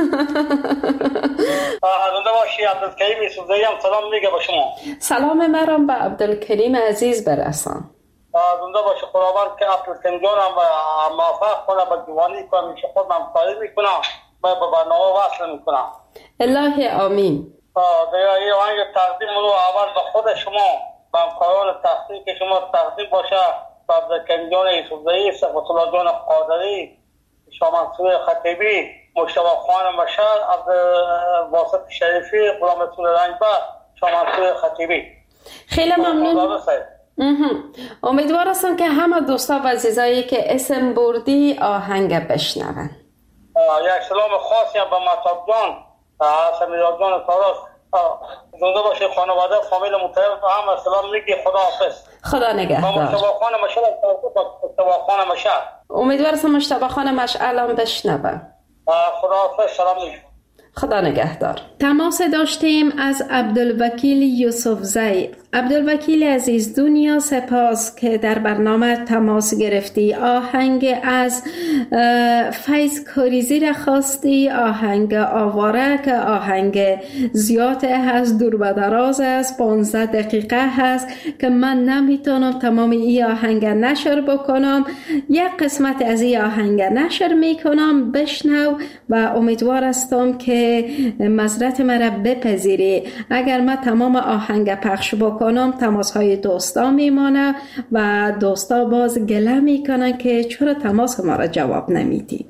زنده باشی. عبدالکریم سوزه‌ای هم سلام میگه به شما. سلام مرام به عبدالکریم عزیز برسان. زنده باشی. خداوند که عبدالکریم جانم موفق کنه به جوانی کنه، میشه خود همکاری میکنه به برنامه وصل میکنه. الهی آمین. دیگه این آهنگ تقدیم رو اول به خود شما به همکاران تحقیق که شما تقدیم باشه به عبدالکریم جان یوسفزئی، صفت الله جان قادری، شاه منصور خطیبی، مجتبی خان مشهد، عبدالواسط شریفی، غلام رسول رنجبر، شاه منصور خطیبی. خیلی ممنون. امیدوار هستم که همه دوستا و عزیزایی که اسم بردی آهنگ بشنون. یک سلام خاصی به مطاب جان، سمیرا جان تاراس، زنده باشه خانواده فامیل مطیب هم سلام میگی. خدا حافظ. خدا نگهدار. مشتبه خان مشعل مشتبه خان مشعل. امیدوار هستم مشتبه خان مشعل هم بشنوه. خدا حافظ. سلام میگی. خدا نگهدار. تماس داشتیم از عبدالوکیل یوسفزی. عبدالوکیل عزیز، دنیا سپاس که در برنامه تماس گرفتی. آهنگ از فیض کاریزی را خواستی، آهنگ آواره که آهنگ زیاد هست، دور و دراز است، پانزده دقیقه هست که من نمیتونم تمام این آهنگ نشر بکنم. یک قسمت از این آهنگ نشر میکنم، بشنو و امیدوار هستم که معذرت مرا بپذیری. اگر ما تمام آهنگ پخش بکنم تماس های دوستا میمانه و دوستا باز گله میکنن که چرا تماس ما را جواب نمیدی.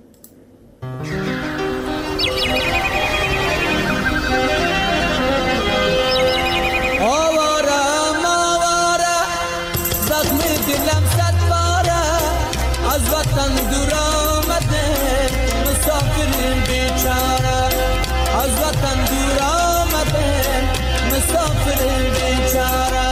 آوارم آواره زخم دلم صد باره، از وطن دور آمده مسافرین بیچاره، از وطن دور آمده مسافرین بیچاره.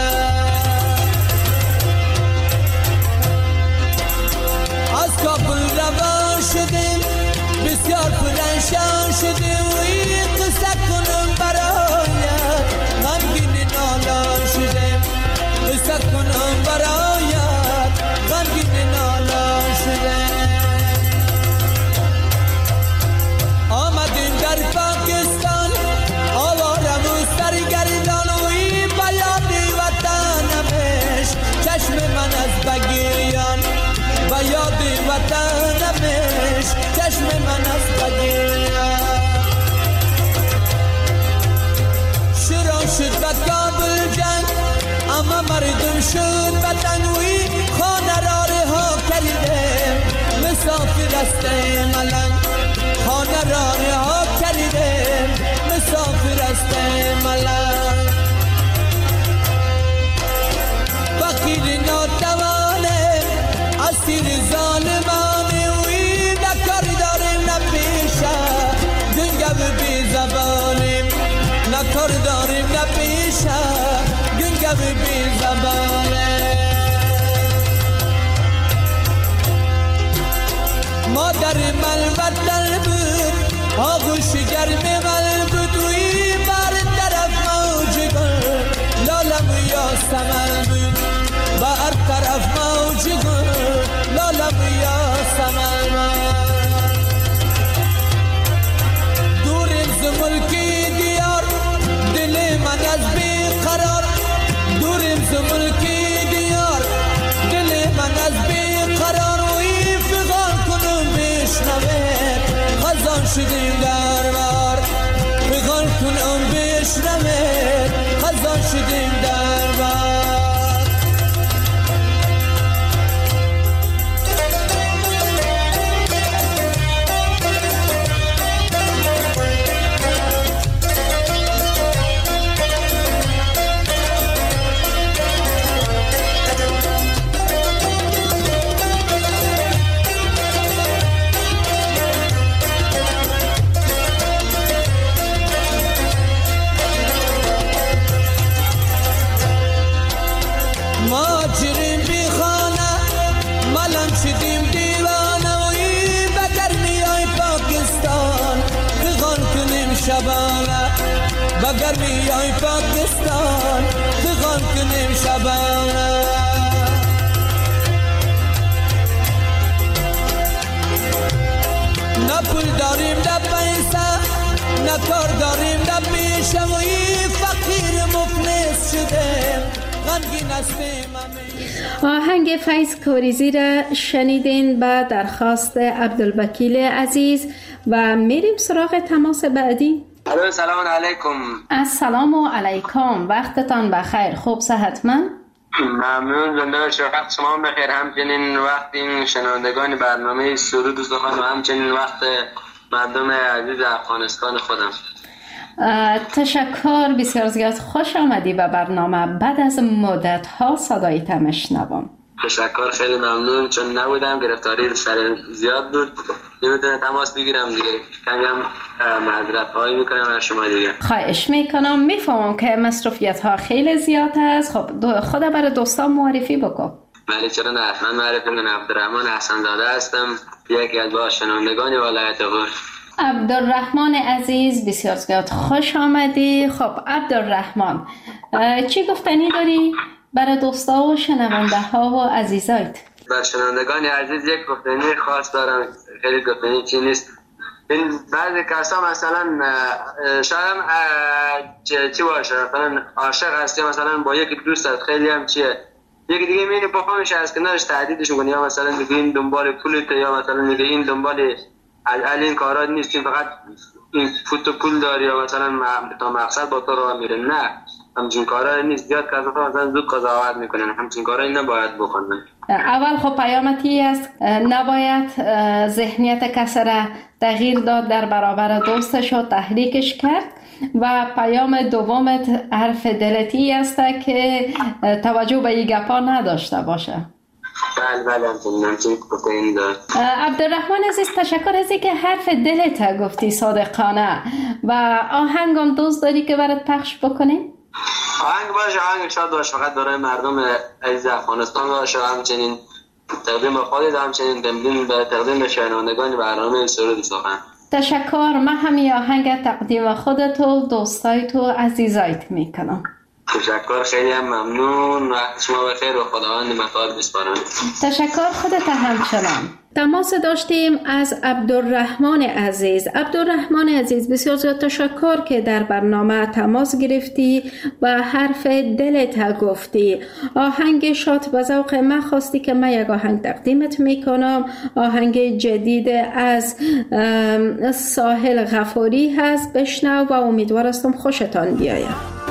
از کابل روان شدیم بسیار پرنشان شدیم و این قصه کنم برایت غمگین نالان شدیم، قصه کنم برایت غمگین نالان شدیم. آمدیم در پاکستان آوارم و سرگردان و این بیادی وطنمش چشم من از بگیریان، بیادی وطنمش چشم من از بگیریان. شروع شد به کابل جنگ اما مردم شد وطن و این خانه را رها کردیم مسافر است ملنگ، خانه را رها کردیم مسافر است ملنگ. فقیر ناتوانه اسیر ظالمانه و این نکار داریم نپیشه گنگو بی زبانیم، نکار داریم نپیشه گنگو بی زبانه. مادر من وطن بود آغوش گرم من بود و این بر طرف موج گل لالم یا سمن بود، بر طرف موج گل لالم یا سمن. دوریم ز ملکی دیار دل من از بی قرار، دوریم ز ملکی دیار دل من از بی قرار و این فغان کنم بشنوه خزان شدیم در بار، فغان کنم بشنوه خزان شدیم در بار. بگر میای پاکستان فغان کنیم شبانه. نه پول داریم نه پیسه نه کار داریم نه پیشه و این فقیر مفلس شدیم غمگین هستیم. آهنگ فیض کاریزی را شنیدین با درخواست عبدالوکیل عزیز و میریم سراغ تماس بعدی. الو سلام علیکم. السلام علیکم، وقتتان بخیر، خوب صحتمند؟ ممنون، زنده شما، وقت شما بخیر، همچنین وقت این شنوندگان برنامه سرود و سخن و همچنین وقت مردم عزیز افغانستان خودم. تشکر بسیار زیاد. خوش آمدی به برنامه. بعد از مدت ها صدایت میشنوم. تشکر، خیلی ممنون. چون نبودم، گرفتاری سر زیاد بود، نمیتونم تماس بگیرم دیگه. کمی هم معذرت خواهی میکنم از شما دیگه. خواهش میکنم. میفهمم که مصروفیت ها خیلی زیاد است. خب خدا برای دوستان معرفی بکن. بله چرا نه. من معرفی من عبدالرحمن حسن زاده هستم، یکی از با شنوندگان ولایت غور. عبدالرحمن عزیز بسیار زیاد خوش آمدی. خب عبدالرحمن، چی گفتنی داری برای دوستا و شنونده ها و عزیزایت؟ بر شنوندگان عزیز یک گفتنی خاص دارم. خیلی گفتنی چی نیست. این بعضی کسا مثلا شاید چی باشه، مثلا عاشق هستی مثلا با یک دوستت، خیلی هم چیه، یکی دیگه میینه با خامش از کنارش تهدیدشون کنه، یا مثلا میگه این دنبال پولت، یا مثلا میگه این دنبال علی این کارا نیستیم، فقط این فوت و پول داری، یا مثلا تا مقصد با تو رو میره. نه، همچین کارا نیست. زیاد کسا مثلا زود قضاوت میکنن، همچین کارا نباید بکنن. اول خب پیامتی است، نباید ذهنیت کسی را تغییر داد در برابر دوستش و تحریکش کرد. و پیام دومت حرف دلتی است که توجه به این گپا نداشته باشه. بله بله همچنین گفتنی دارم. عبدالرحمن عزیز تشکر از اینکه حرف دلت گفتی صادقانه. و آهنگم دوست داری که برات پخش بکنیم؟ آهنگ باشه، آهنگ شاد باشه، فقط برای مردم عزیز افغانستان باشه، همچنین تقدیم خودت، همچنین تقدیم به تقدیم به شنوندگان برنامه سرود سخن. تشکر. من همین آهنگ تقدیم خودت و دوستایت و عزیزایت میکنم. تشکر، خیلی هم ممنون. وقت شما بخیر و خداوند مطال بسپارم. تشکر، خودت همچنان. تماس داشتیم از عبدالرحمن عزیز. عبدالرحمن عزیز بسیار زیاد تشکر که در برنامه تماس گرفتی و حرف دلت گفتی. آهنگ شاد به ذوق من خواستی که من یک آهنگ تقدیمت میکنم. آهنگ جدید از ساحل غفاری هست، بشنو و امیدوار هستم خوشتان بیاید.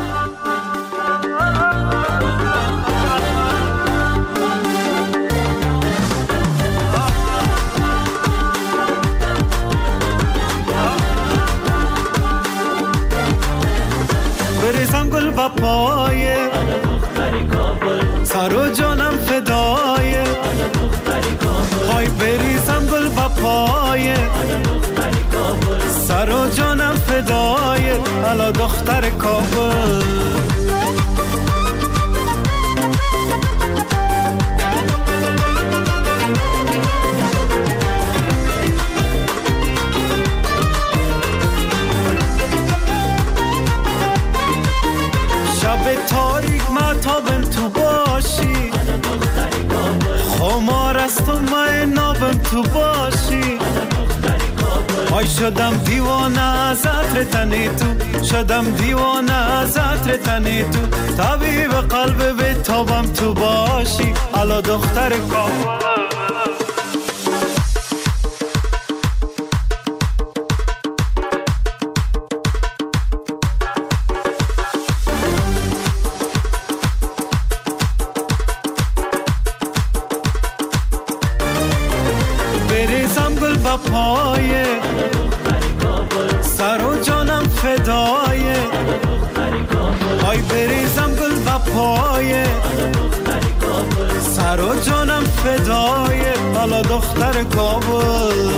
بریزم گل با پای سر و جانم فدای، های بریزم گل با پای سر و جانم فدای، الا دختر کابل. شب تاریک ماتابم تو باشی، خمار است و من نابم تو باشی. آی شدم دیوانه از عطر تنی تو، شدم دیوانه از عطر تنی تو، طبیب قلب به تابم تو باشی، الا دختر کابل. پای سر و جانم فدای، های بریزم گل و پای سر و جانم فدای، حالا دختر کابل.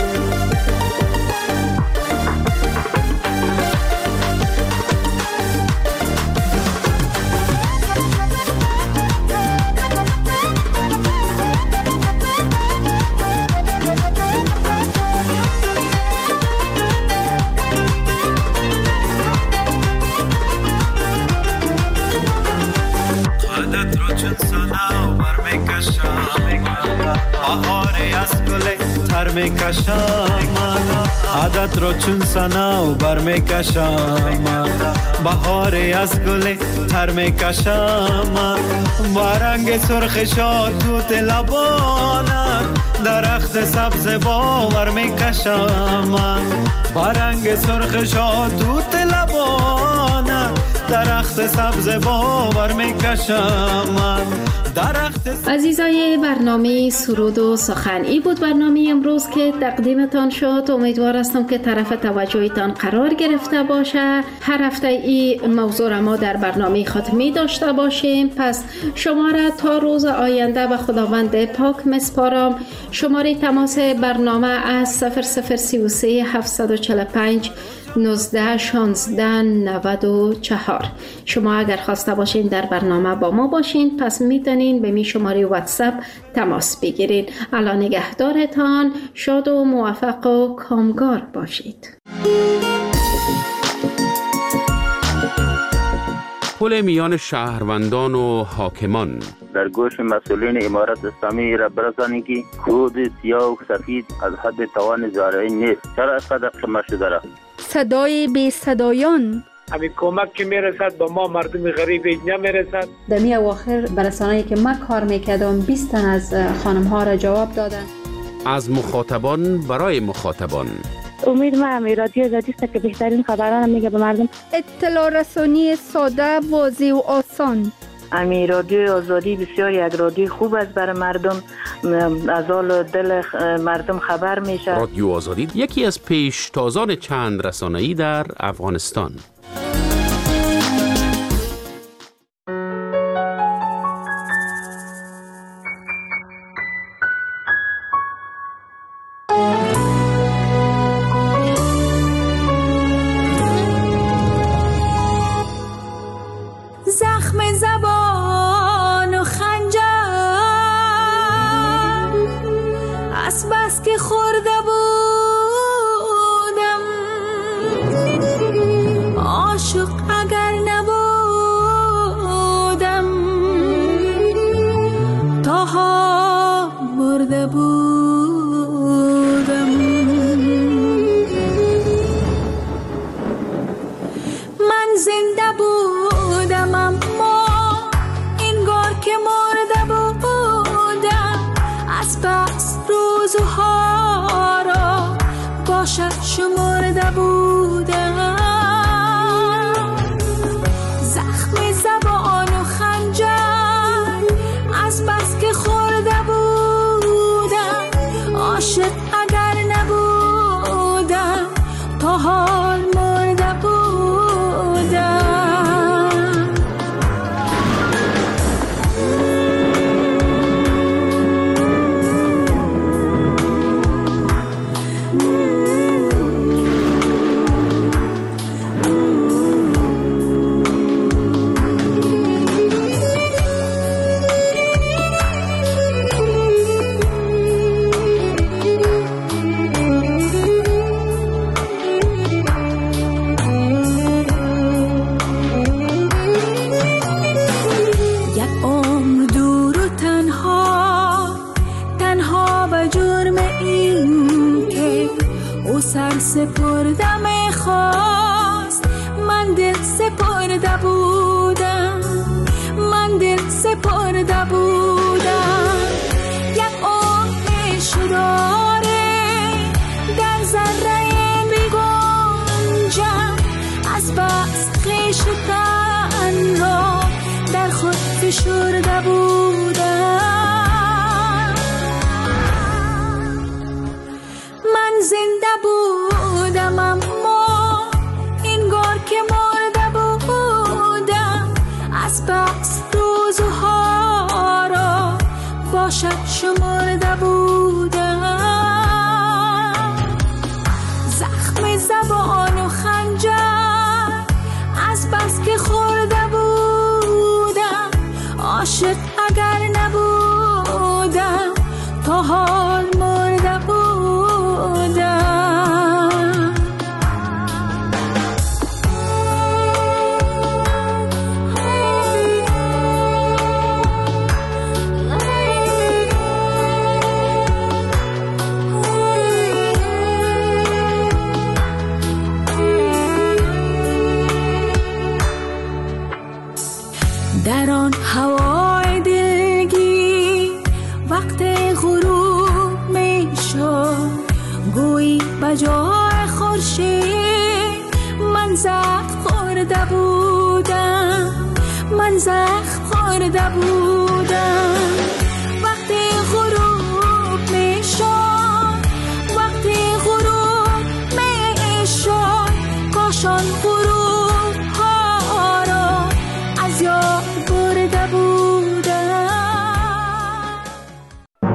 عادت رو چون سنا بر میکشم، بهاری از گل تر میکشم، با رنگ سرخ شاتوت لبانت درخت سبز باور میکشم، با رنگ سرخ شاتوت لبانت درخت سبز باور میکشم، عزیزای برنامه سرود و سخن، ای بود برنامه امروز که تقدیمتان شد. امیدوار هستم که طرف توجهتان قرار گرفته باشه. هر هفته ای موضوع را ما در برنامه خود می داشته باشیم. پس شما را تا روز آینده به خداوند پاک مسپارم. شماره تماس برنامه از صفر صفر سی و سه هفتصد و چهل و پنج نوزده شانزده نود و چهار. شما اگر خواسته باشین در برنامه با ما باشین، پس میتونین به می شماره واتساپ تماس بگیرید. الان نگهدارتان، شاد و موفق و کامگار باشید. پل میان شهروندان و حاکمان. در گوش مسئولین امارت اسلامی را برسانید که خود سیاه و سفید از حد توان زارعین نیست. چرا از قدر شما شده را؟ صدای بی صدایان. همین کمک که میرسد با ما مردم غریب اینجا میرسد. در می اواخر برسانه‌ای که من کار میکردم بیست تن از خانم ها را جواب دادن. از مخاطبان برای مخاطبان. امید من رادیو آزادی است که بهترین خبران میگه به مردم. اطلاع رسانی ساده، واضح و آسان. امی رادیو آزادی بسیار یک رادیو خوب است برای مردم، از حال دل مردم خبر میشه. رادیو آزادی یکی از پیشتازان چند رسانه‌ای در افغانستان. زخم زبان و خنجر از بس که خورده بودم، عاشق اگر نبودم تاها برده بودم. من زنده بودم اما انگار که مرده بودم، از بس روزها را باشد شمرده بودم. زخم زبان و خنجر از بس که خورده بودم، عاشق اگر نبودم تا حال مرده بودم. سر سپردم خواست، من دل سپرده بودم، من دل سپرده بودم. یک آتش داره در ذره بیگنجم، از بس خویش تن را در خود فشرده بودم. من زنده بودم اما انگار که مرده بودم، از بس روزها را باشد شمرده بودم. زخم زبان و خنجر از بس که خورده بودم، عاشق اگر نبودم تا حال مرده بودم. در آن هوای دلگی وقت غروب می شد، گویی بجای خورشید من زخم خورده بودم، من زخم مرده بودم.